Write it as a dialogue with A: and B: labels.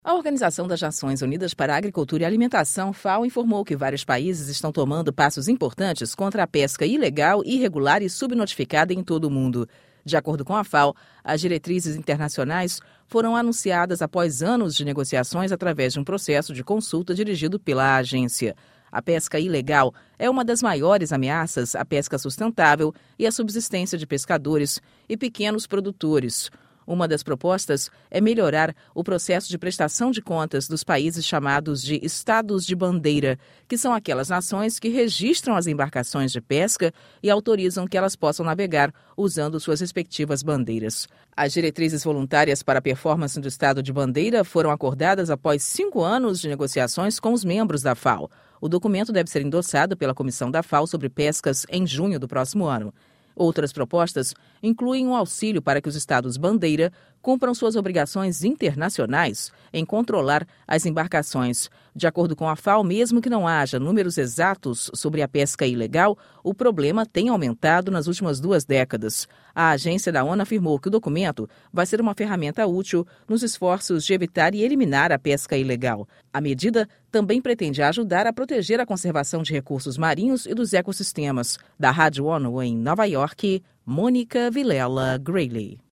A: A Organização das Nações Unidas para a Agricultura e Alimentação, FAO, informou que vários países estão tomando passos importantes contra a pesca ilegal, irregular e subnotificada em todo o mundo. De acordo com a FAO, as diretrizes internacionais foram anunciadas após anos de negociações através de um processo de consulta dirigido pela agência. A pesca ilegal é uma das maiores ameaças à pesca sustentável e à subsistência de pescadores e pequenos produtores. Uma das propostas é melhorar o processo de prestação de contas dos países chamados de Estados de Bandeira, que são aquelas nações que registram as embarcações de pesca e autorizam que elas possam navegar usando suas respectivas bandeiras. As diretrizes voluntárias para a performance do Estado de Bandeira foram acordadas após 5 anos de negociações com os membros da FAO. O documento deve ser endossado pela Comissão da FAO sobre Pescas em junho do próximo ano. Outras propostas incluem um auxílio para que os estados bandeira cumpram suas obrigações internacionais em controlar as embarcações. De acordo com a FAO, mesmo que não haja números exatos sobre a pesca ilegal, o problema tem aumentado nas últimas 2 décadas. A agência da ONU afirmou que o documento vai ser uma ferramenta útil nos esforços de evitar e eliminar a pesca ilegal. A medida também pretende ajudar a proteger a conservação de recursos marinhos e dos ecossistemas. Da Rádio ONU em Nova York, Mônica Vilela Grayley.